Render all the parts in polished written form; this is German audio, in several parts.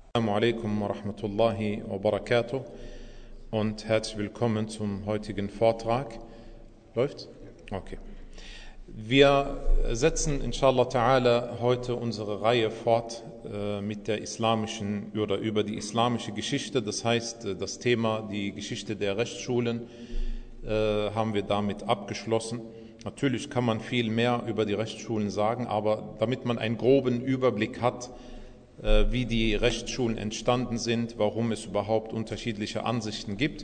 Assalamu alaikum wa rahmatullahi wa barakatuh und herzlich willkommen zum heutigen Vortrag. Läuft's? Okay. Wir setzen inshallah ta'ala heute unsere Reihe fort mit der islamischen oder über die islamische Geschichte. Das heißt, das Thema, die Geschichte der Rechtsschulen, haben wir damit abgeschlossen. Natürlich kann man viel mehr über die Rechtsschulen sagen, aber damit man einen groben Überblick hat, wie die Rechtsschulen entstanden sind, warum es überhaupt unterschiedliche Ansichten gibt,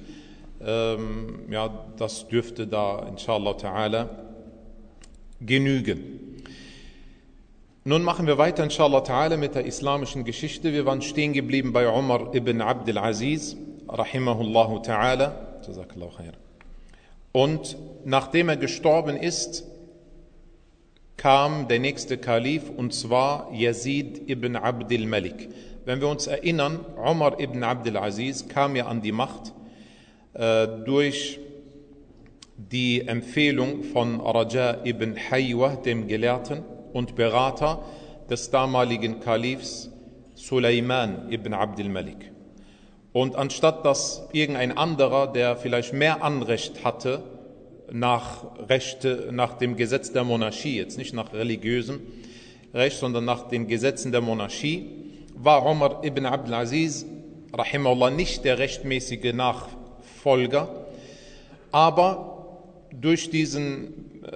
das dürfte da inshallah ta'ala genügen. Nun machen wir weiter inshallah ta'ala mit der islamischen Geschichte. Wir waren stehen geblieben bei Umar ibn Abdul Aziz, rahimahullahu ta'ala. Jazakallahu khair. Und nachdem er gestorben ist, kam der nächste Kalif, und zwar Yazid ibn Abdul Malik. Wenn wir uns erinnern, Umar ibn Abdul Aziz kam ja an die Macht durch die Empfehlung von Raja ibn Haywa, dem Gelehrten und Berater des damaligen Kalifs Suleiman ibn Abdul Malik. Und anstatt dass irgendein anderer, der vielleicht mehr Anrecht hatte, nach dem Gesetz der Monarchie, jetzt nicht nach religiösem Recht, sondern nach den Gesetzen der Monarchie, war Umar ibn Abdul Aziz, rahimahullah, nicht der rechtmäßige Nachfolger, aber durch diesen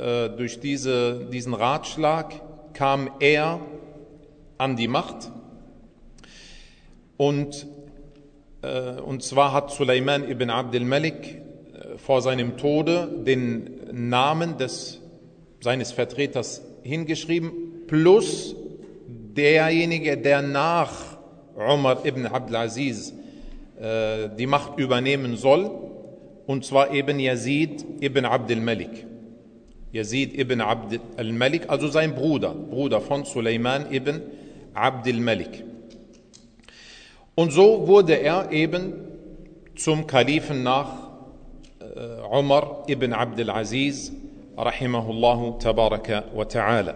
Ratschlag kam er an die Macht, und zwar hat Suleiman ibn Abdul Malik vor seinem Tode den Namen seines Vertreters hingeschrieben, plus derjenige, der nach Umar ibn Abdul Aziz die Macht übernehmen soll, und zwar eben Yazid ibn Abdul Malik. Yazid ibn Abdul Malik, also sein Bruder von Suleiman ibn Abdul Malik. Und so wurde er eben zum Kalifen nach Umar ibn Abdul Aziz, rahimahullahu tabaraka wa ta'ala.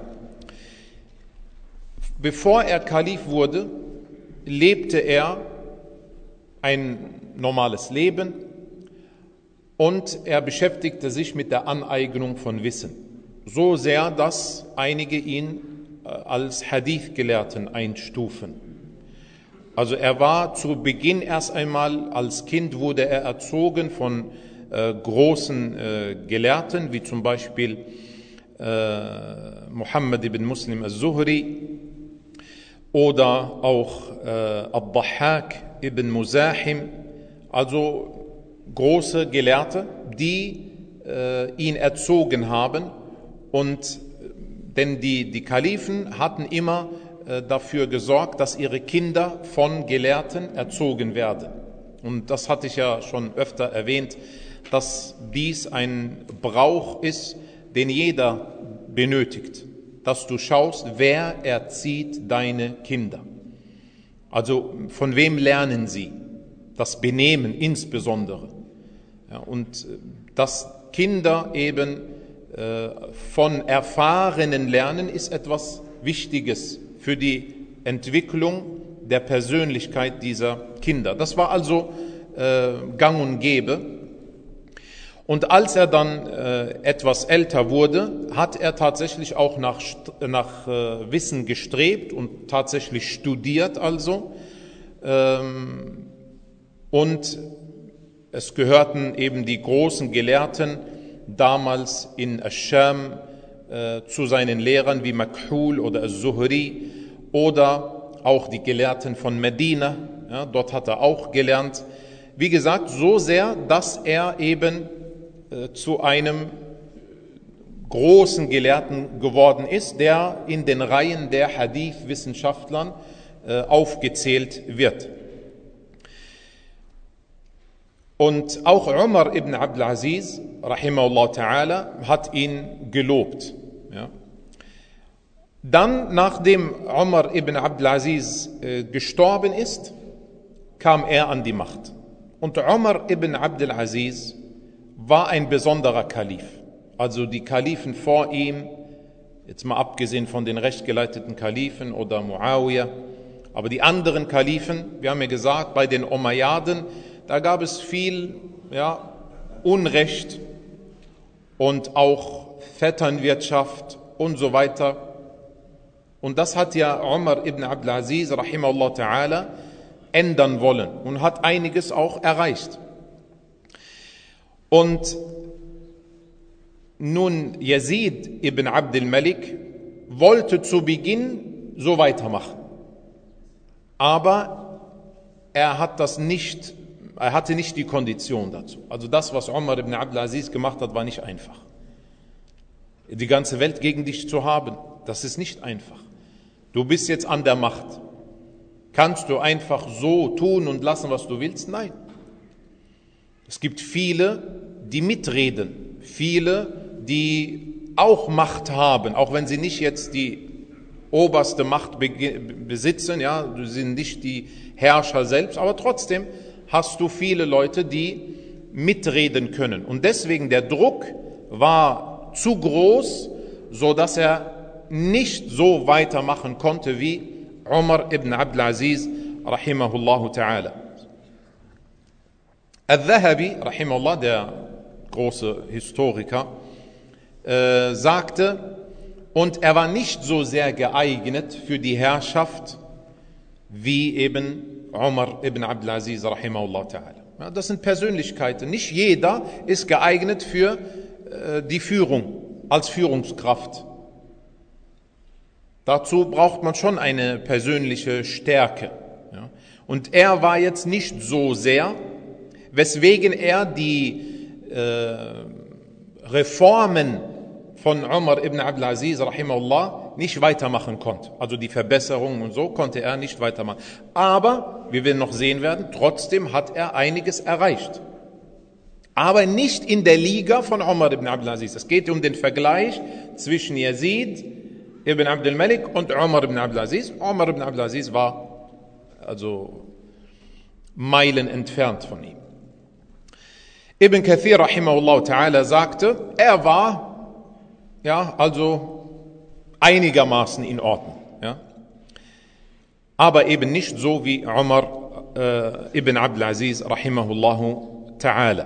Bevor er Kalif wurde, lebte er ein normales Leben und er beschäftigte sich mit der Aneignung von Wissen. So sehr, dass einige ihn als Hadith-Gelehrten einstufen. Also er war zu Beginn erst einmal, als Kind wurde er erzogen von großen Gelehrten, wie zum Beispiel Muhammad ibn Muslim al-Zuhri oder auch Ad-Dahhak ibn Muzahim, also große Gelehrte, die ihn erzogen haben. Und denn die Kalifen hatten immer dafür gesorgt, dass ihre Kinder von Gelehrten erzogen werden. Und das hatte ich ja schon öfter erwähnt, dass dies ein Brauch ist, den jeder benötigt, dass du schaust, wer erzieht deine Kinder. Also von wem lernen sie? Das Benehmen insbesondere. Ja, und dass Kinder eben von Erfahrenen lernen, ist etwas Wichtiges für die Entwicklung der Persönlichkeit dieser Kinder. Das war also gang und gäbe. Und als er dann etwas älter wurde, hat er tatsächlich auch nach Wissen gestrebt und tatsächlich studiert also. Und es gehörten eben die großen Gelehrten damals in Asch-Scham zu seinen Lehrern wie Makhul oder Zuhri oder auch die Gelehrten von Medina. Ja, dort hat er auch gelernt. Wie gesagt, so sehr, dass er eben zu einem großen Gelehrten geworden ist, der in den Reihen der Hadith-Wissenschaftlern aufgezählt wird. Und auch Umar ibn Abdul Aziz, rahimahullah ta'ala, hat ihn gelobt. Ja. Dann, nachdem Umar ibn Abdul Aziz gestorben ist, kam er an die Macht. Und Umar ibn Abdul Aziz war ein besonderer Kalif. Also die Kalifen vor ihm, jetzt mal abgesehen von den rechtgeleiteten Kalifen oder Muawiyah Aber die anderen Kalifen, wir haben ja gesagt, bei den Umayyaden, da gab es viel Unrecht und auch Vetternwirtschaft und so weiter. Und das hat ja Umar ibn Abdul Aziz, rahimahullah ta'ala, ändern wollen und hat einiges auch erreicht. Und nun Yazid ibn Abdul Malik wollte zu Beginn so weitermachen. Aber er hatte nicht die Kondition dazu. Also das, was Umar ibn Abdul Aziz gemacht hat, war nicht einfach. Die ganze Welt gegen dich zu haben, das ist nicht einfach. Du bist jetzt an der Macht. Kannst du einfach so tun und lassen, was du willst? Nein. Es gibt viele, die mitreden. Viele, die auch Macht haben, auch wenn sie nicht jetzt die oberste Macht besitzen, du sind nicht die Herrscher selbst, aber trotzdem hast du viele Leute, die mitreden können. Und deswegen der Druck war zu groß, so dass er nicht so weitermachen konnte wie Umar ibn Abdul Aziz, rahimahullahu ta'ala. Al-Dhahabi, rahimahullah, der große Historiker, sagte, und er war nicht so sehr geeignet für die Herrschaft wie eben Umar ibn Abdul Aziz, rahimahullah ta'ala. Ja, das sind Persönlichkeiten. Nicht jeder ist geeignet für die Führung, als Führungskraft. Dazu braucht man schon eine persönliche Stärke. Ja. Und er war jetzt nicht so sehr, weswegen er die Reformen von Umar ibn Abdul Aziz, rahimahullah, nicht weitermachen konnte. Also die Verbesserungen und so konnte er nicht weitermachen. Aber, wie wir noch sehen werden, trotzdem hat er einiges erreicht. Aber nicht in der Liga von Umar ibn Abdul Aziz. Es geht um den Vergleich zwischen Yazid ibn Abdul Malik und Umar ibn Abdul Aziz. Umar ibn Abdul Aziz war also Meilen entfernt von ihm. Ibn Kathir rahimahullah ta'ala sagte, er war also einigermaßen in Ordnung. Ja? Aber eben nicht so wie Umar ibn Abdul Aziz rahimahullahu ta'ala.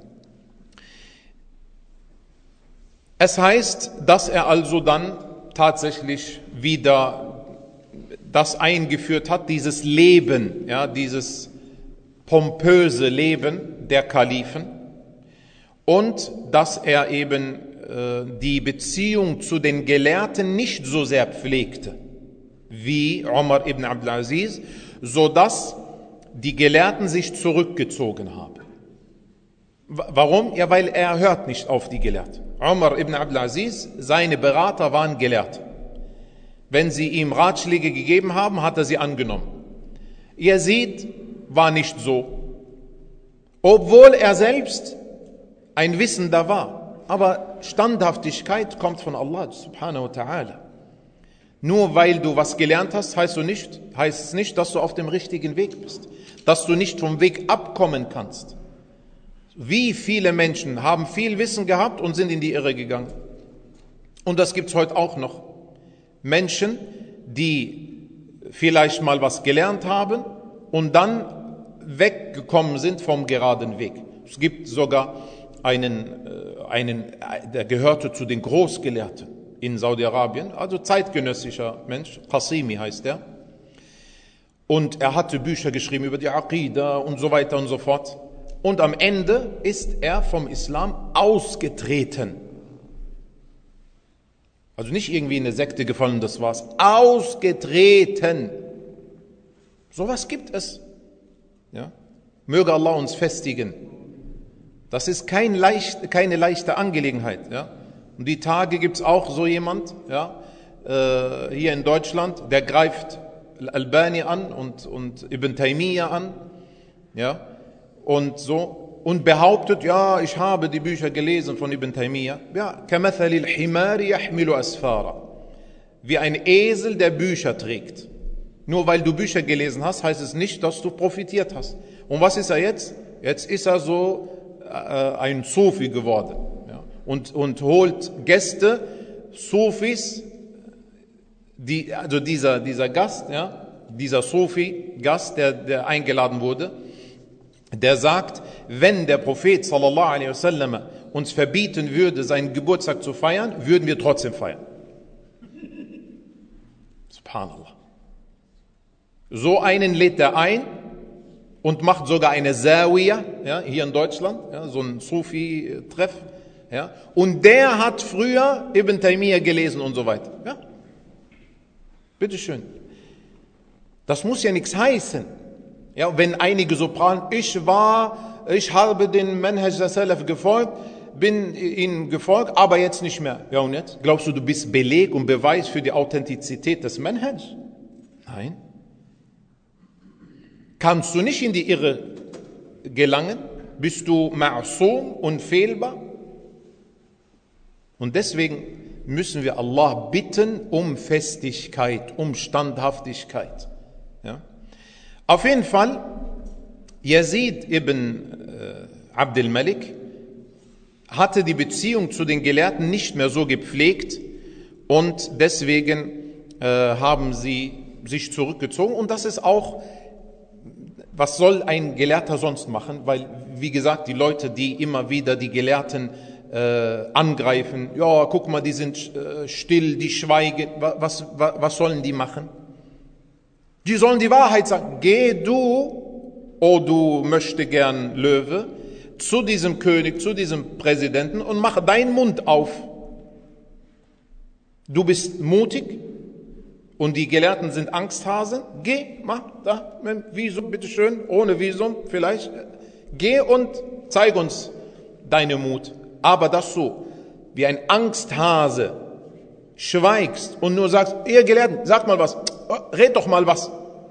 Es heißt, dass er also dann tatsächlich wieder das eingeführt hat, dieses Leben, dieses pompöse Leben der Kalifen, und dass er eben die Beziehung zu den Gelehrten nicht so sehr pflegte wie Umar ibn Abdul Aziz, so dass die Gelehrten sich zurückgezogen haben. Warum? Ja, weil er hört nicht auf die Gelehrten. Umar ibn Abdul Aziz, seine Berater waren Gelehrte. Wenn sie ihm Ratschläge gegeben haben, hat er sie angenommen. Yazid war nicht so, obwohl er selbst ein Wissender war. Aber Standhaftigkeit kommt von Allah subhanahu wa ta'ala. Nur weil du was gelernt hast, heißt es nicht, dass du auf dem richtigen Weg bist. Dass du nicht vom Weg abkommen kannst. Wie viele Menschen haben viel Wissen gehabt und sind in die Irre gegangen. Und das gibt es heute auch noch. Menschen, die vielleicht mal was gelernt haben und dann weggekommen sind vom geraden Weg. Es gibt sogar einen, der gehörte zu den Großgelehrten in Saudi-Arabien, also zeitgenössischer Mensch, Qasimi heißt er. Und er hatte Bücher geschrieben über die Aqida und so weiter und so fort. Und am Ende ist er vom Islam ausgetreten. Also nicht irgendwie in eine Sekte gefallen, das war's. Ausgetreten. Sowas gibt es. Ja? Möge Allah uns festigen. Das ist keine leichte Angelegenheit. Ja? Und die Tage gibt's auch so jemand, hier in Deutschland, der greift Al-Albani an und Ibn Taymiyyah an, und behauptet, ich habe die Bücher gelesen von Ibn Taymiyyah. كَمَثَلِ الْحِمَارِ يَحْمِلُ أَسْفَارًا. Wie ein Esel, der Bücher trägt. Nur weil du Bücher gelesen hast, heißt es nicht, dass du profitiert hast. Und was ist er jetzt? Jetzt ist er so ein Sufi geworden. Ja? Und holt Gäste, Sufis, dieser Gast, dieser Sufi-Gast, der eingeladen wurde, der sagt, wenn der Prophet sallallahu alaihi wasallam uns verbieten würde, seinen Geburtstag zu feiern, würden wir trotzdem feiern. Subhanallah. So einen lädt er ein und macht sogar eine Zawiya, ja, hier in Deutschland, ja, so ein Sufi-Treff. Ja, und der hat früher Ibn Taymiyyah gelesen und so weiter. Ja. Bitteschön. Das muss ja nichts heißen. Ja, wenn einige so prahlen, ich habe den Manhaj Salaf gefolgt, bin ihnen gefolgt, aber jetzt nicht mehr. Ja, und jetzt? Glaubst du, du bist Beleg und Beweis für die Authentizität des Manhaj? Nein. Kannst du nicht in die Irre gelangen? Bist du ma'sum, unfehlbar? Und deswegen müssen wir Allah bitten um Festigkeit, um Standhaftigkeit. Ja? Auf jeden Fall, Yazid ibn Abdul Malik hatte die Beziehung zu den Gelehrten nicht mehr so gepflegt und deswegen haben sie sich zurückgezogen. Und das ist auch, was soll ein Gelehrter sonst machen? Weil, wie gesagt, die Leute, die immer wieder die Gelehrten angreifen, ja, guck mal, die sind still, die schweigen, was sollen die machen? Die sollen die Wahrheit sagen. Geh du, oh du möchte gern Löwe, zu diesem König, zu diesem Präsidenten und mach deinen Mund auf. Du bist mutig und die Gelehrten sind Angsthasen. Geh, mach da, mit Visum, bitteschön, ohne Visum vielleicht. Geh und zeig uns deine Mut. Aber dass du wie ein Angsthase schweigst und nur sagst, ihr Gelehrten, sagt mal was, red doch mal was.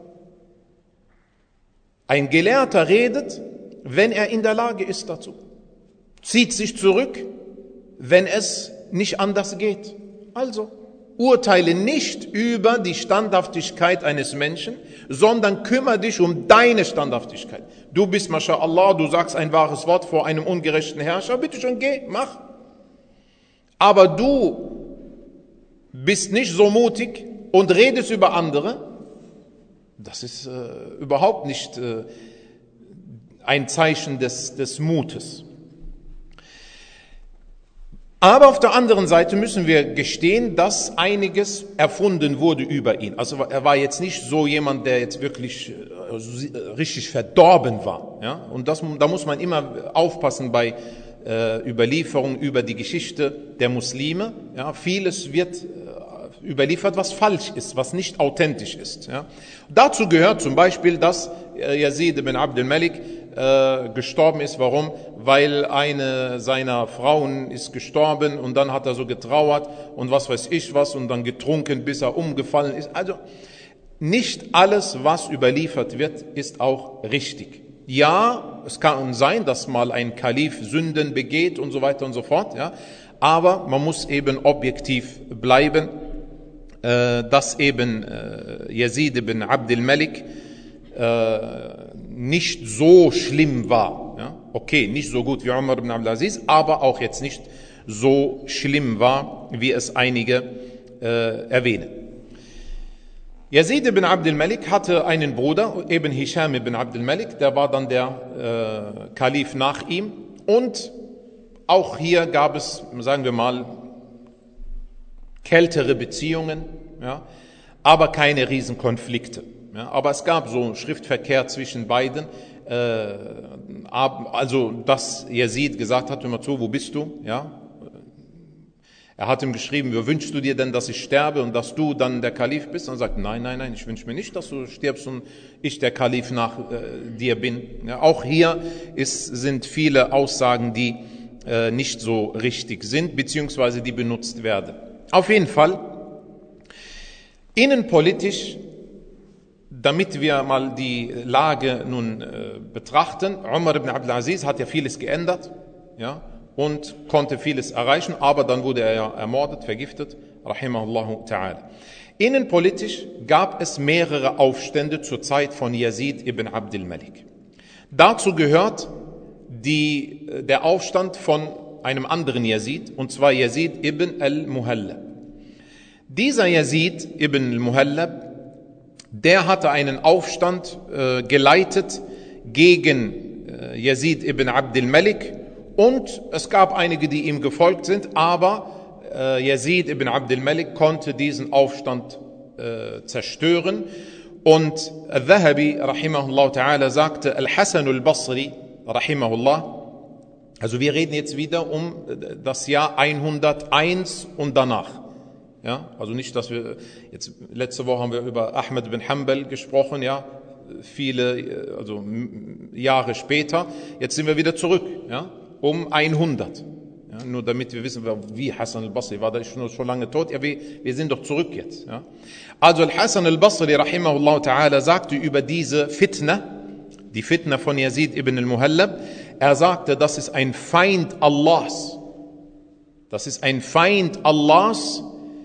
Ein Gelehrter redet, wenn er in der Lage ist dazu. Zieht sich zurück, wenn es nicht anders geht. Also, urteile nicht über die Standhaftigkeit eines Menschen, sondern kümmere dich um deine Standhaftigkeit. Du bist, MashaAllah, du sagst ein wahres Wort vor einem ungerechten Herrscher, bitte schon, geh, mach. Aber du bist nicht so mutig und redest über andere, das ist überhaupt nicht ein Zeichen des Mutes. Aber auf der anderen Seite müssen wir gestehen, dass einiges erfunden wurde über ihn. Also er war jetzt nicht so jemand, der jetzt wirklich richtig verdorben war. Ja? Und da muss man immer aufpassen bei Überlieferungen über die Geschichte der Muslime. Ja? Vieles wird überliefert, was falsch ist, was nicht authentisch ist. Ja? Dazu gehört zum Beispiel, dass Yazid ibn Abdul Malik gestorben ist. Warum? Weil eine seiner Frauen ist gestorben und dann hat er so getrauert und was weiß ich was und dann getrunken, bis er umgefallen ist. Also nicht alles, was überliefert wird, ist auch richtig. Ja, es kann sein, dass mal ein Kalif Sünden begeht und so weiter und so fort, ja, aber man muss eben objektiv bleiben, dass eben Yazid ibn Abdul Malik nicht so schlimm war. Ja? Okay, nicht so gut wie Umar ibn Abdul Aziz, aber auch jetzt nicht so schlimm war, wie es einige erwähnen. Yazid ibn Abdul Malik hatte einen Bruder, eben Hisham ibn Abdul Malik, der war dann der Kalif nach ihm. Und auch hier gab es, sagen wir mal, kältere Beziehungen, ja, aber keine Riesenkonflikte. Ja, aber es gab so Schriftverkehr zwischen beiden, also dass Yazid gesagt hat, hör mal zu, wo bist du? Ja, er hat ihm geschrieben, wie wünschst du dir denn, dass ich sterbe und dass du dann der Kalif bist? Und er sagt, nein, ich wünsche mir nicht, dass du stirbst und ich der Kalif nach dir bin. Ja, auch hier sind viele Aussagen, die nicht so richtig sind, beziehungsweise die benutzt werden. Auf jeden Fall, innenpolitisch, damit wir mal die Lage nun betrachten, Umar ibn Abdul Aziz hat ja vieles geändert, ja, und konnte vieles erreichen, aber dann wurde er ja ermordet, vergiftet, rahimahullahu ta'ala. Innenpolitisch gab es mehrere Aufstände zur Zeit von Yazid ibn Abdul Malik. Dazu gehört der Aufstand von einem anderen Yazid, und zwar Yazid ibn al-Muhallab. Dieser Yazid ibn al-Muhallab, der hatte einen Aufstand geleitet gegen Yazid ibn Abd al-Malik, und es gab einige, die ihm gefolgt sind, aber Yazid ibn Abd al-Malik konnte diesen Aufstand zerstören. Und Al-Dhahabi rahimahullah ta'ala sagte, Al-Hasan al-Basri rahimahullah, also wir reden jetzt wieder um das Jahr 101 und danach. Ja, also nicht, dass wir jetzt, letzte Woche haben wir über Ahmed bin Hanbal gesprochen, ja, viele, also Jahre später. Jetzt sind wir wieder zurück, ja, um 100. Ja, nur damit wir wissen, wie Hassan al-Basri war, der ist schon lange tot. Ja, wir sind doch zurück jetzt. Ja. Also Al-Hassan al-Basri rahimahullah ta'ala sagte über diese Fitna, die Fitna von Yazid ibn al-Muhallab, er sagte, das ist ein Feind Allahs. Das ist ein Feind Allahs.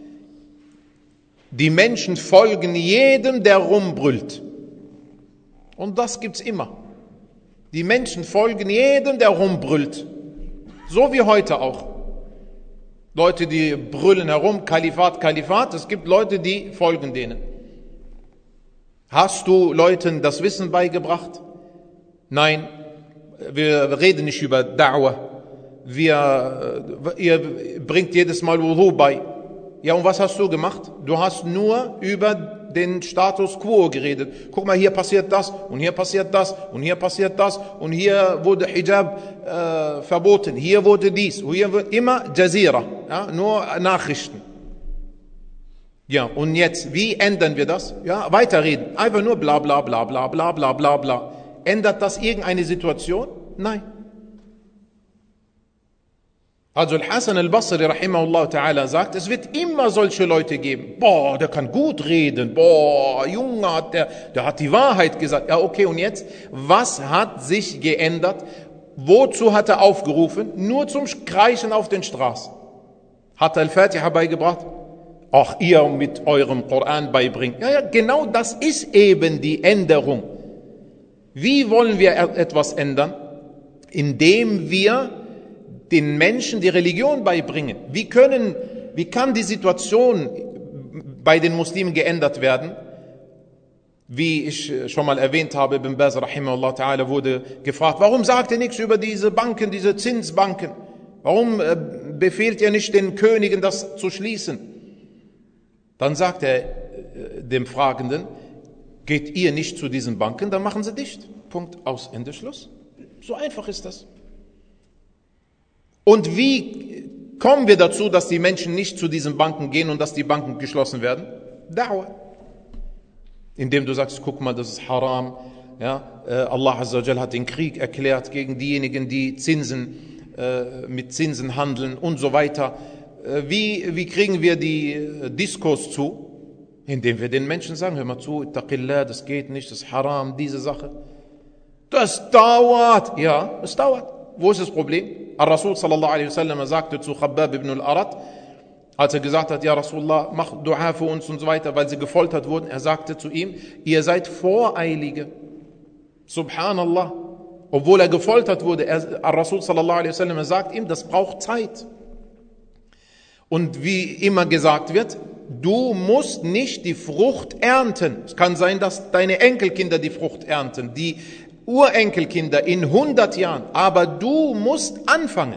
Die Menschen folgen jedem, der rumbrüllt. Und das gibt's immer. Die Menschen folgen jedem, der rumbrüllt. So wie heute auch. Leute, die brüllen herum, Kalifat, Kalifat. Es gibt Leute, die folgen denen. Hast du Leuten das Wissen beigebracht? Nein, wir reden nicht über Da'wah. Ihr bringt jedes Mal Wudu bei. Ja, und was hast du gemacht? Du hast nur über den Status quo geredet. Guck mal, hier passiert das und hier passiert das und hier passiert das und hier wurde Hijab verboten, hier wurde dies, hier wird immer Jazeera, ja, nur Nachrichten. Ja, und jetzt, wie ändern wir das? Ja, weiterreden, einfach nur bla bla bla bla bla bla bla bla. Ändert das irgendeine Situation? Nein. Also Al-Hasan al-Basri rahimahullah ta'ala sagt, es wird immer solche Leute geben. Boah, der kann gut reden. Boah, Junge, der hat die Wahrheit gesagt. Ja, okay, und jetzt? Was hat sich geändert? Wozu hat er aufgerufen? Nur zum Kreischen auf den Straßen. Hat er Al-Fatiha beigebracht? Ach, ihr mit eurem Koran beibringt. Ja, ja, genau das ist eben die Änderung. Wie wollen wir etwas ändern? Indem wir den Menschen die Religion beibringen. Wie kann die Situation bei den Muslimen geändert werden? Wie ich schon mal erwähnt habe, Ibn Baz rahimahullah ta'ala wurde gefragt, warum sagt ihr nichts über diese Banken, diese Zinsbanken? Warum befehlt ihr nicht den Königen, das zu schließen? Dann sagt er dem Fragenden, geht ihr nicht zu diesen Banken, dann machen sie dicht. Punkt, aus, Ende, Schluss. So einfach ist das. Und wie kommen wir dazu, dass die Menschen nicht zu diesen Banken gehen und dass die Banken geschlossen werden? Da'wah. Indem du sagst, guck mal, das ist haram. Ja, Allah Azza wa Jal hat den Krieg erklärt gegen diejenigen, die mit Zinsen handeln und so weiter. Wie kriegen wir die Diskos zu? Indem wir den Menschen sagen, hör mal zu, Ittaqillah, das geht nicht, das ist haram, diese Sache. Das dauert. Ja, es dauert. Wo ist das Problem? Al-Rasul sallallahu alaihi wasallam sagte zu Khabbab ibn al-Arat, als er gesagt hat, ja Rasulullah, mach Dua für uns und so weiter, weil sie gefoltert wurden, er sagte zu ihm, ihr seid Voreilige. Subhanallah. Obwohl er gefoltert wurde, Al-Rasul sallallahu alaihi wasallam sagt ihm, das braucht Zeit. Und wie immer gesagt wird, du musst nicht die Frucht ernten. Es kann sein, dass deine Enkelkinder die Frucht ernten, die Urenkelkinder in 100 Jahren, aber du musst anfangen,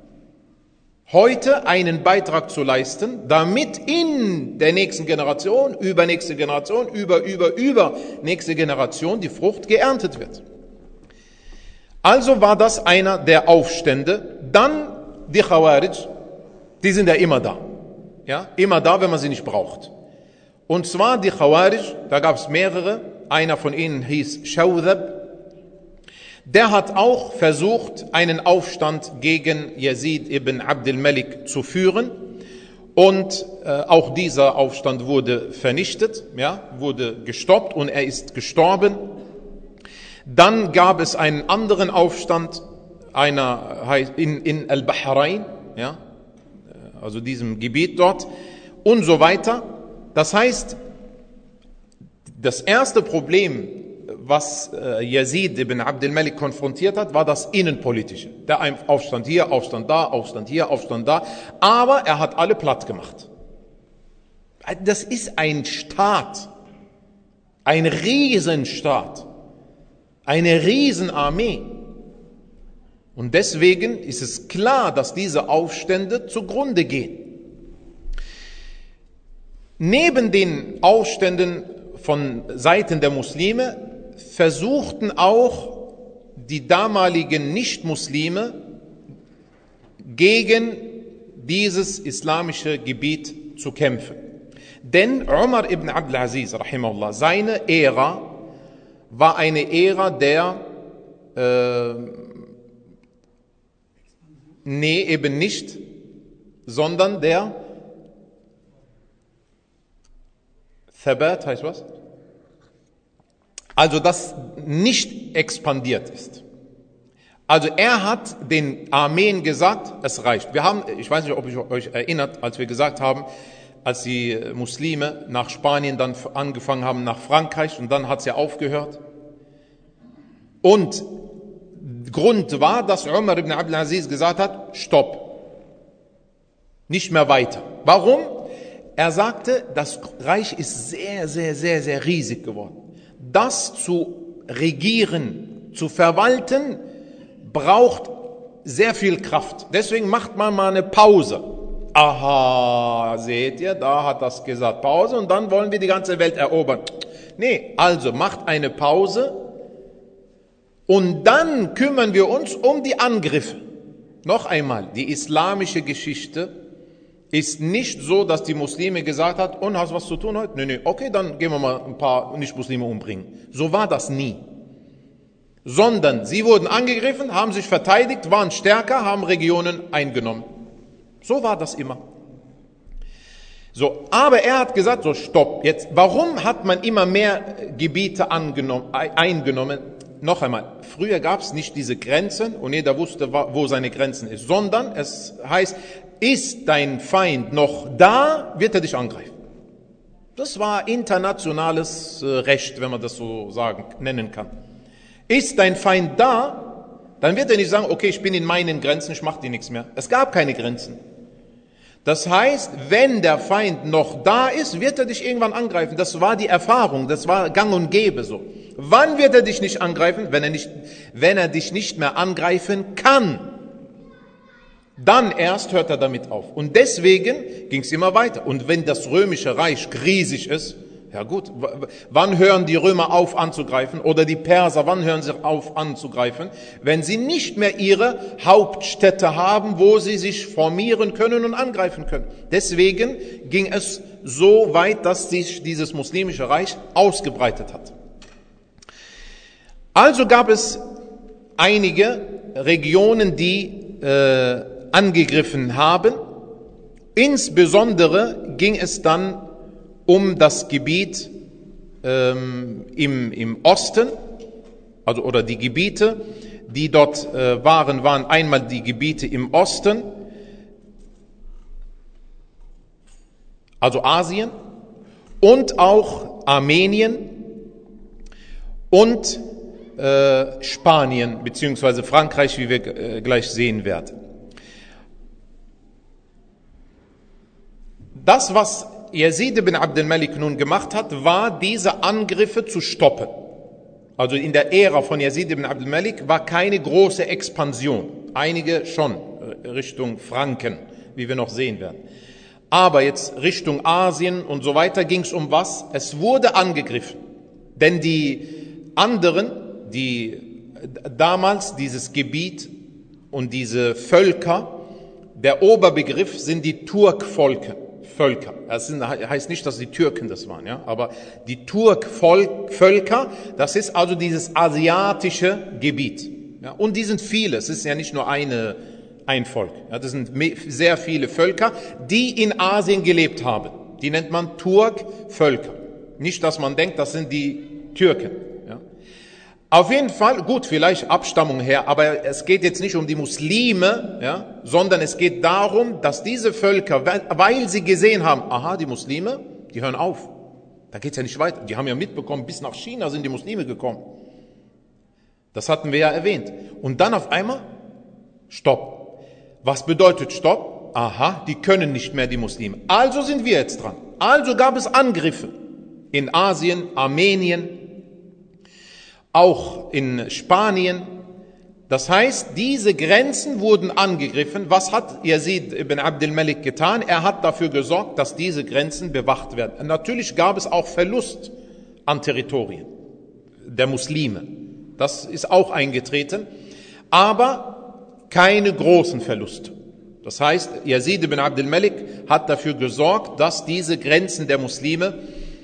heute einen Beitrag zu leisten, damit in der nächsten Generation, übernächste Generation, übernächste Generation die Frucht geerntet wird. Also war das einer der Aufstände. Dann die Khawarij, die sind ja immer da. Ja, immer da, wenn man sie nicht braucht. Und zwar die Khawarij, da gab es mehrere, einer von ihnen hieß Shawdhab. Der hat auch versucht, einen Aufstand gegen Yazid ibn Abd al-Malik zu führen. Und auch dieser Aufstand wurde vernichtet, ja, wurde gestoppt und er ist gestorben. Dann gab es einen anderen Aufstand, einer in Al-Bahrain, ja, also diesem Gebiet dort und so weiter. Das heißt, das erste Problem, was Yazid ibn Abd al-Malik konfrontiert hat, war das Innenpolitische. Der Aufstand hier, Aufstand da, Aufstand hier, Aufstand da. Aber er hat alle platt gemacht. Das ist ein Staat. Ein Riesenstaat, eine Riesenarmee. Und deswegen ist es klar, dass diese Aufstände zugrunde gehen. Neben den Aufständen von Seiten der Muslime versuchten auch die damaligen Nichtmuslime gegen dieses islamische Gebiet zu kämpfen. Denn Umar ibn Abdul Aziz, rahimahullah, seine Ära war eine Ära der, eben nicht, sondern der Thabat heißt was? Also, das nicht expandiert ist. Also, er hat den Armeen gesagt, es reicht. Ich weiß nicht, ob ihr euch erinnert, als wir gesagt haben, als die Muslime nach Spanien dann angefangen haben, nach Frankreich, und dann hat es ja aufgehört. Und Grund war, dass Umar ibn Abdul Aziz gesagt hat, stopp, nicht mehr weiter. Warum? Er sagte, das Reich ist sehr, sehr, sehr, sehr riesig geworden. Das zu regieren, zu verwalten, braucht sehr viel Kraft. Deswegen macht man mal eine Pause. Aha, seht ihr, da hat das gesagt, Pause, und dann wollen wir die ganze Welt erobern. Nee, also macht eine Pause und dann kümmern wir uns um die Angriffe. Noch einmal, die islamische Geschichte ist nicht so, dass die Muslime gesagt hat, und hast du was zu tun heute? Nee, okay, dann gehen wir mal ein paar Nicht-Muslime umbringen. So war das nie. Sondern sie wurden angegriffen, haben sich verteidigt, waren stärker, haben Regionen eingenommen. So war das immer. So, aber er hat gesagt, so stopp, jetzt, warum hat man immer mehr Gebiete eingenommen? Noch einmal, früher gab es nicht diese Grenzen und jeder wusste, wo seine Grenzen ist, sondern es heißt, ist dein Feind noch da, wird er dich angreifen. Das war internationales Recht, wenn man das so nennen kann. Ist dein Feind da, dann wird er nicht sagen, okay, ich bin in meinen Grenzen, ich mache dir nichts mehr. Es gab keine Grenzen. Das heißt, wenn der Feind noch da ist, wird er dich irgendwann angreifen. Das war die Erfahrung, das war gang und gäbe so. Wann wird er dich nicht angreifen? Wenn er dich nicht mehr angreifen kann. Dann erst hört er damit auf. Und deswegen ging es immer weiter. Und wenn das römische Reich riesig ist, ja gut, wann hören die Römer auf anzugreifen? Oder die Perser, wann hören sie auf anzugreifen? Wenn sie nicht mehr ihre Hauptstädte haben, wo sie sich formieren können und angreifen können. Deswegen ging es so weit, dass sich dieses muslimische Reich ausgebreitet hat. Also gab es einige Regionen, die angegriffen haben. Insbesondere ging es dann um das Gebiet im Osten, also oder die Gebiete, die dort waren einmal die Gebiete im Osten, also Asien, und auch Armenien und Spanien beziehungsweise Frankreich, wie wir gleich sehen werden. Das, was Yazid ibn Abdul Malik nun gemacht hat, war, diese Angriffe zu stoppen. Also in der Ära von Yazid ibn Abdul Malik war keine große Expansion. Einige schon Richtung Franken, wie wir noch sehen werden. Aber jetzt Richtung Asien und so weiter ging es um was? Es wurde angegriffen. Denn die anderen, die damals dieses Gebiet und diese Völker, der Oberbegriff sind die Turkvölker. Das heißt nicht, dass die Türken das waren, ja, aber die Turkvölker, das ist also dieses asiatische Gebiet. Ja, und die sind viele, es ist ja nicht nur ein Volk. Ja, das sind sehr viele Völker, die in Asien gelebt haben. Die nennt man Turkvölker. Nicht, dass man denkt, das sind die Türken. Ja. Auf jeden Fall, gut, vielleicht Abstammung her, aber es geht jetzt nicht um die Muslime, ja, sondern es geht darum, dass diese Völker, weil sie gesehen haben, aha, die Muslime, die hören auf. Da geht's ja nicht weiter. Die haben ja mitbekommen, bis nach China sind die Muslime gekommen. Das hatten wir ja erwähnt. Und dann auf einmal, Stopp. Was bedeutet Stopp? Aha, die können nicht mehr, die Muslime. Also sind wir jetzt dran. Also gab es Angriffe. in Asien, Armenien, auch in Spanien. Das heißt, diese Grenzen wurden angegriffen. Was hat Yazid ibn Abd al-Malik getan? Er hat dafür gesorgt, dass diese Grenzen bewacht werden. Und natürlich gab es auch Verlust an Territorien der Muslime. Das ist auch eingetreten, aber keine großen Verluste. Das heißt, Yazid ibn Abd al-Malik hat dafür gesorgt, dass diese Grenzen der Muslime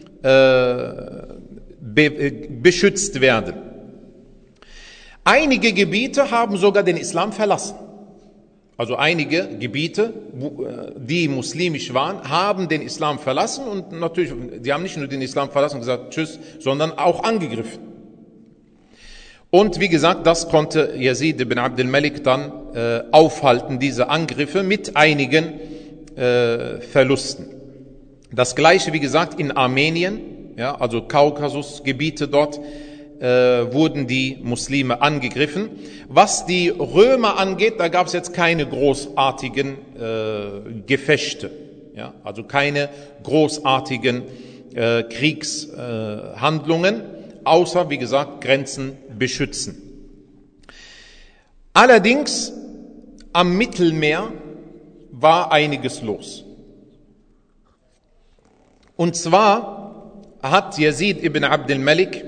beschützt werden. Einige Gebiete haben sogar den Islam verlassen. Also einige Gebiete, die muslimisch waren, haben den Islam verlassen und natürlich, die haben nicht nur den Islam verlassen und gesagt Tschüss, sondern auch angegriffen. Und wie gesagt, das konnte Yazid ibn Abd al-Malik dann aufhalten, diese Angriffe mit einigen Verlusten. Das gleiche, wie gesagt, in Armenien, ja, also Kaukasusgebiete dort, wurden die Muslime angegriffen. Was die Römer angeht, da gab es jetzt keine großartigen Gefechte, ja, also keine großartigen Kriegshandlungen, außer, wie gesagt, Grenzen beschützen. Allerdings am Mittelmeer war einiges los. Und zwar hat Yazid ibn Abd al-Malik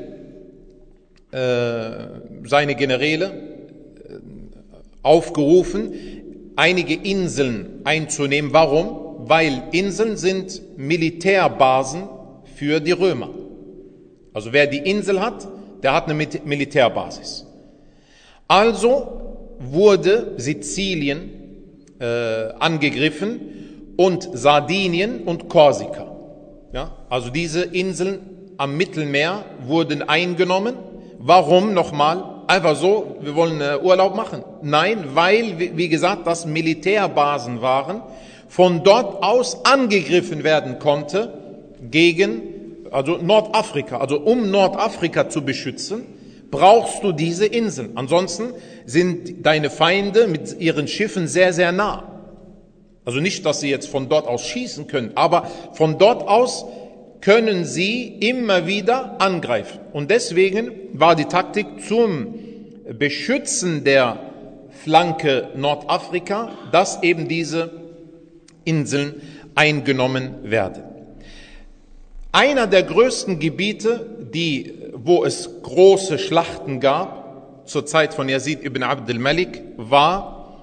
seine Generäle aufgerufen, einige Inseln einzunehmen. Warum? Weil Inseln sind Militärbasen für die Römer. Also wer die Insel hat, der hat eine Militärbasis. Also wurde Sizilien angegriffen und Sardinien und Korsika. Ja, also diese Inseln am Mittelmeer wurden eingenommen. Warum nochmal? Einfach so, wir wollen Urlaub machen. Nein, weil, wie gesagt, das Militärbasen waren, von dort aus angegriffen werden konnte gegen, also Nordafrika. Also um Nordafrika zu beschützen, brauchst du diese Inseln. Ansonsten sind deine Feinde mit ihren Schiffen sehr, sehr nah. Also nicht, dass sie jetzt von dort aus schießen können, aber von dort aus können sie immer wieder angreifen. Und deswegen war die Taktik zum Beschützen der Flanke Nordafrika, dass eben diese Inseln eingenommen werden. Einer der größten Gebiete, wo es große Schlachten gab, zur Zeit von Yazid ibn Abd al-Malik, war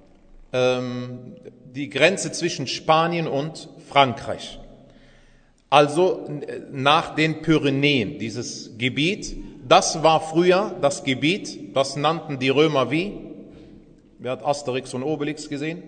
die Grenze zwischen Spanien und Frankreich. Also nach den Pyrenäen, dieses Gebiet, das war früher das Gebiet, das nannten die Römer wie? Wer hat Asterix und Obelix gesehen?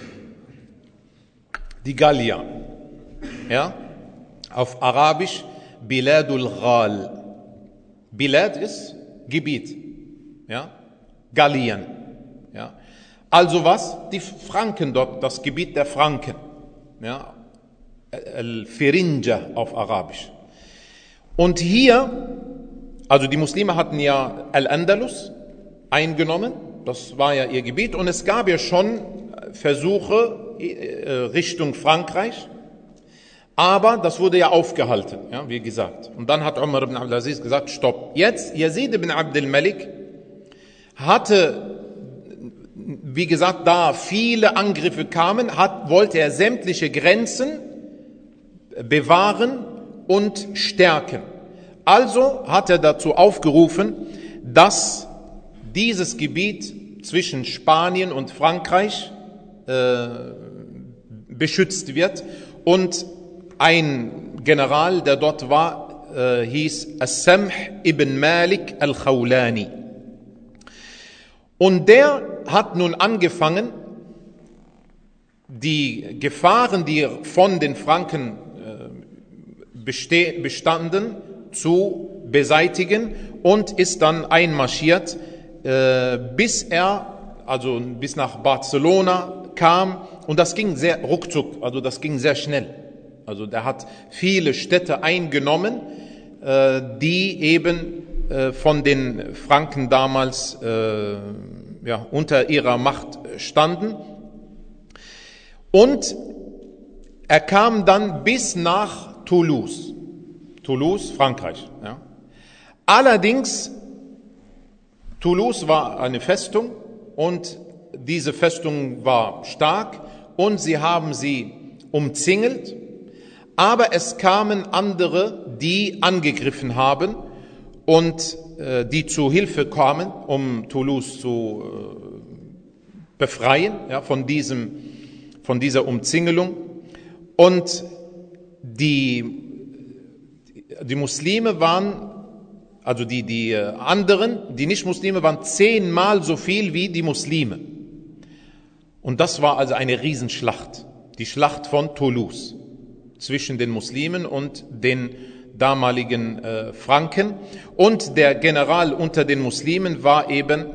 Die Gallier. Ja? Auf Arabisch Biladul Ghal. Bilad ist Gebiet. Ja? Gallien. Ja? Also was? Die Franken dort, das Gebiet der Franken. Ja? Al-Firinja auf Arabisch. Und hier, also die Muslime hatten ja Al-Andalus eingenommen, das war ja ihr Gebiet, und es gab ja schon Versuche Richtung Frankreich, aber das wurde ja aufgehalten, ja, wie gesagt. Und dann hat Umar ibn Abdul Aziz gesagt, stopp. Jetzt, Yazid ibn Abd al-Malik hatte, wie gesagt, da viele Angriffe kamen, wollte er sämtliche Grenzen bewahren und stärken. Also hat er dazu aufgerufen, dass dieses Gebiet zwischen Spanien und Frankreich beschützt wird. Und ein General, der dort war, hieß As-Samh ibn Malik al-Khawlani. Und der hat nun angefangen, die Gefahren, die von den Franken bestanden, zu beseitigen und ist dann einmarschiert, bis nach Barcelona kam, und das ging sehr ruckzuck, also das ging sehr schnell. Also der hat viele Städte eingenommen, die eben von den Franken damals unter ihrer Macht standen. Und er kam dann bis nach Toulouse. Toulouse, Frankreich. Ja. Allerdings, Toulouse war eine Festung und diese Festung war stark und sie haben sie umzingelt, aber es kamen andere, die angegriffen haben und die zu Hilfe kamen, um Toulouse zu befreien, ja, von dieser Umzingelung. Und die Muslime waren, also die anderen, die Nicht-Muslime waren 10-mal so viel wie die Muslime. Und das war also eine Riesenschlacht, die Schlacht von Toulouse zwischen den Muslimen und den damaligen Franken. Und der General unter den Muslimen war eben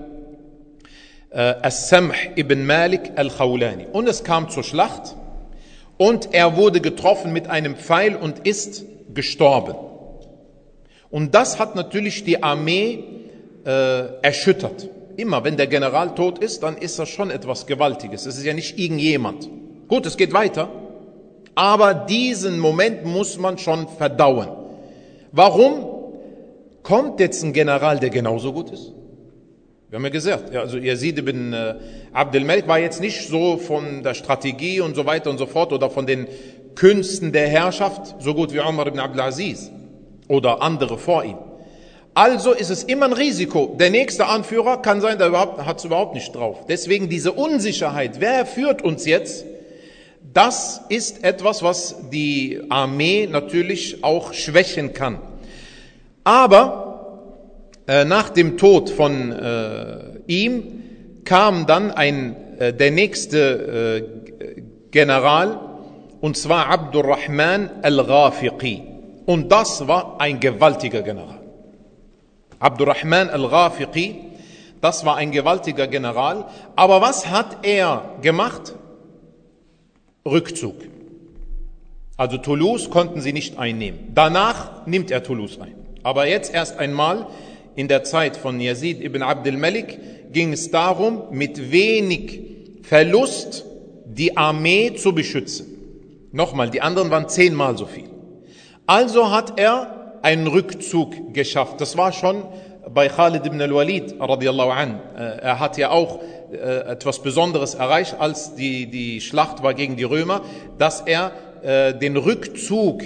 As-Samh ibn Malik al-Khawlani. Und es kam zur Schlacht und er wurde getroffen mit einem Pfeil und ist gestorben. Und das hat natürlich die Armee erschüttert. Immer wenn der General tot ist, dann ist das schon etwas Gewaltiges. Es ist ja nicht irgendjemand. Gut, es geht weiter, aber diesen Moment muss man schon verdauen. Warum kommt jetzt ein General, der genauso gut ist? Wir haben ja gesagt, ja, also Yazid ibn Abdel Malik war jetzt nicht so von der Strategie und so weiter und so fort oder von den Künsten der Herrschaft so gut wie Umar ibn Abdul Aziz oder andere vor ihm. Also ist es immer ein Risiko. Der nächste Anführer kann sein, der hat es überhaupt nicht drauf. Deswegen diese Unsicherheit, wer führt uns jetzt? Das ist etwas, was die Armee natürlich auch schwächen kann. Aber nach dem Tod von ihm kam dann der nächste General, und zwar Abdurrahman al-Ghafiqi. Und das war ein gewaltiger General. Abdurrahman al-Ghafiqi, das war ein gewaltiger General. Aber was hat er gemacht? Rückzug. Also Toulouse konnten sie nicht einnehmen. Danach nimmt er Toulouse ein. Aber jetzt erst einmal in der Zeit von Yazid ibn Abdel Malik ging es darum, mit wenig Verlust die Armee zu beschützen. Nochmal, die anderen waren 10-mal so viel. Also hat er einen Rückzug geschafft. Das war schon bei Khalid ibn al-Walid radiyallahu an. Er hat ja auch etwas Besonderes erreicht, als die Schlacht war gegen die Römer, dass er den Rückzug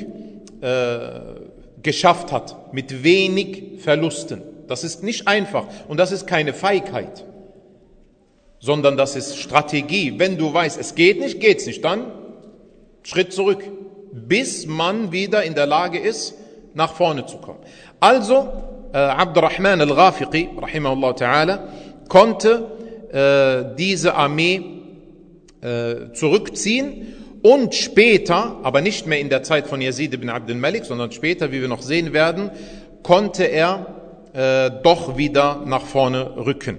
geschafft hat mit wenig Verlusten. Das ist nicht einfach und das ist keine Feigheit, sondern das ist Strategie. Wenn du weißt, es geht nicht, geht's nicht, dann Schritt zurück, bis man wieder in der Lage ist, nach vorne zu kommen. Also Abdurrahman al-Ghafiqi, rahimahullah ta'ala, konnte diese Armee zurückziehen und später, aber nicht mehr in der Zeit von Yazid ibn Abdel Malik, sondern später, wie wir noch sehen werden, konnte er doch wieder nach vorne rücken.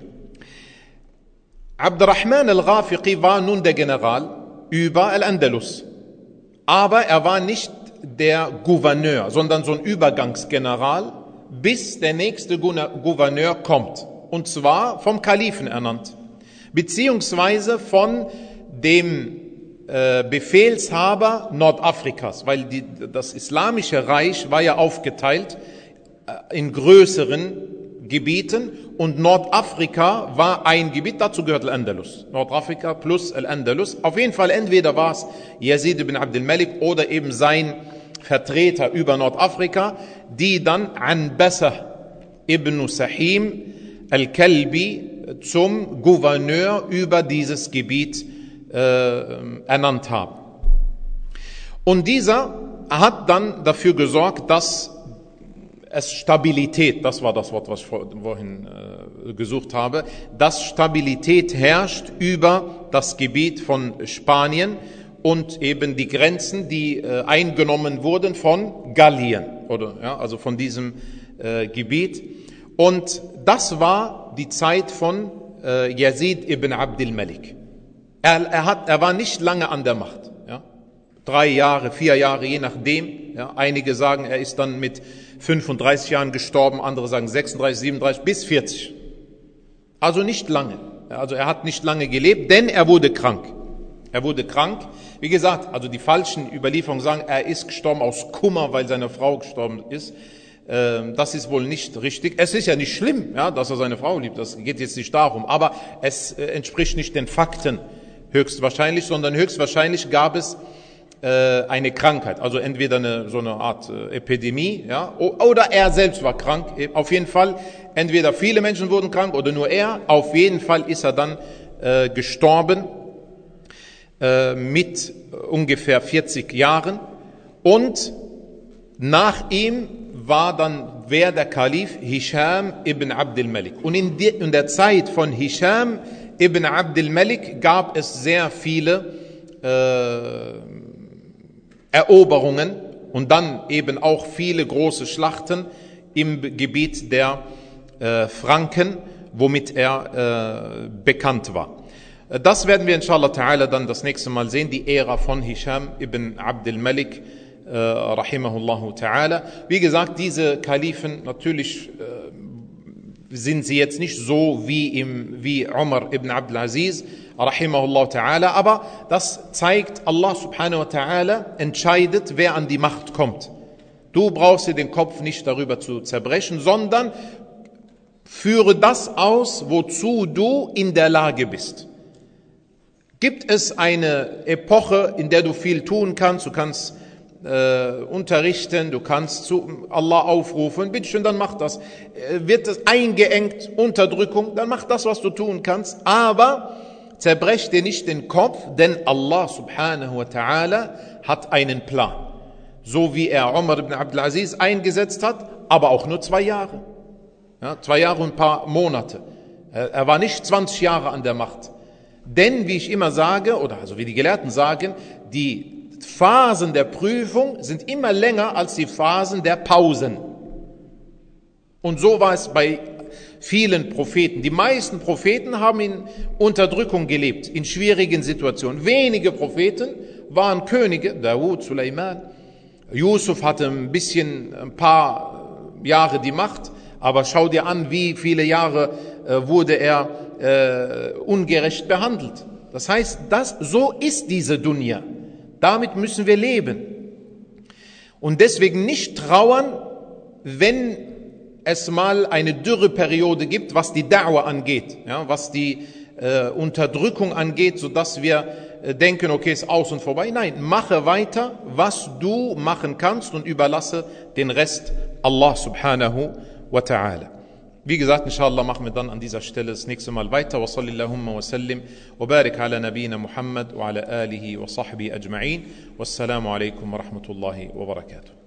Abdurrahman al-Ghafiqi war nun der General über Al-Andalus, aber er war nicht der Gouverneur, sondern so ein Übergangsgeneral, bis der nächste Gouverneur kommt, und zwar vom Kalifen ernannt, beziehungsweise von dem Befehlshaber Nordafrikas, weil das islamische Reich war ja aufgeteilt in größeren Gebieten und Nordafrika war ein Gebiet, dazu gehört Al-Andalus. Nordafrika plus Al-Andalus. Auf jeden Fall entweder war es Yazid ibn Abdel Malik oder eben sein Vertreter über Nordafrika, die dann Anbasa ibn Sahim al-Kalbi zum Gouverneur über dieses Gebiet ernannt haben. Und dieser hat dann dafür gesorgt, dass es Stabilität, das war das Wort, was ich vorhin gesucht habe, dass Stabilität herrscht über das Gebiet von Spanien und eben die Grenzen, die eingenommen wurden von Gallien, oder ja, also von diesem Gebiet. Und das war die Zeit von Yazid ibn Abdel Malik. Er war nicht lange an der Macht. Ja? 3 Jahre, 4 Jahre, je nachdem. Ja? Einige sagen, er ist dann mit 35 Jahren gestorben, andere sagen 36, 37 bis 40. Also nicht lange. Also er hat nicht lange gelebt, denn er wurde krank. Er wurde krank. Wie gesagt, also die falschen Überlieferungen sagen, er ist gestorben aus Kummer, weil seine Frau gestorben ist. Das ist wohl nicht richtig. Es ist ja nicht schlimm, ja, dass er seine Frau liebt. Das geht jetzt nicht darum. Aber es entspricht nicht den Fakten höchstwahrscheinlich, sondern höchstwahrscheinlich gab es eine Krankheit. Also entweder so eine Art Epidemie, ja, oder er selbst war krank. Auf jeden Fall, entweder viele Menschen wurden krank oder nur er. Auf jeden Fall ist er dann gestorben mit ungefähr 40 Jahren. Und nach ihm war dann der Kalif Hisham ibn Abdul Malik. Und in der Zeit von Hisham ibn Abdul Malik gab es sehr viele Eroberungen und dann eben auch viele große Schlachten im Gebiet der Franken, womit er bekannt war. Das werden wir inshallah ta'ala dann das nächste Mal sehen, die Ära von Hisham ibn Abdul Malik rahimahullahu ta'ala. Wie gesagt, diese Kalifen, natürlich sind sie jetzt nicht so wie Umar ibn Abdul Aziz rahimahullahu ta'ala, aber das zeigt, Allah subhanahu wa ta'ala entscheidet, wer an die Macht kommt. Du brauchst dir den Kopf nicht darüber zu zerbrechen, sondern führe das aus, wozu du in der Lage bist. Gibt es eine Epoche, in der du viel tun kannst, du kannst unterrichten, du kannst zu Allah aufrufen, bitteschön, dann mach das. Wird es eingeengt, Unterdrückung, dann mach das, was du tun kannst, aber zerbrech dir nicht den Kopf, denn Allah subhanahu wa ta'ala hat einen Plan. So wie er Umar ibn Abdul Aziz eingesetzt hat, aber auch nur 2 Jahre. Ja, 2 Jahre und ein paar Monate. Er war nicht 20 Jahre an der Macht. Denn, wie ich immer sage, oder also wie die Gelehrten sagen, die Phasen der Prüfung sind immer länger als die Phasen der Pausen. Und so war es bei vielen Propheten. Die meisten Propheten haben in Unterdrückung gelebt, in schwierigen Situationen. Wenige Propheten waren Könige, Dawud, Suleiman. Yusuf hatte ein paar Jahre die Macht, aber schau dir an, wie viele Jahre wurde er ungerecht behandelt. Das heißt, so ist diese Dunya. Damit müssen wir leben. Und deswegen nicht trauern, wenn es mal eine Dürreperiode gibt, was die Da'wah angeht, ja, was die Unterdrückung angeht, sodass wir denken, okay, ist aus und vorbei. Nein, mache weiter, was du machen kannst und überlasse den Rest Allah subhanahu wa ta'ala. Wie gesagt, inshallah machen wir dann an dieser Stelle das nächste Mal weiter. Wa sallillahumma wa sallim wa barik ala nabina Muhammad wa ala alihi wa sahbihi ajma'in. Wassalamu alaikum wa rahmatullahi wa barakatuh.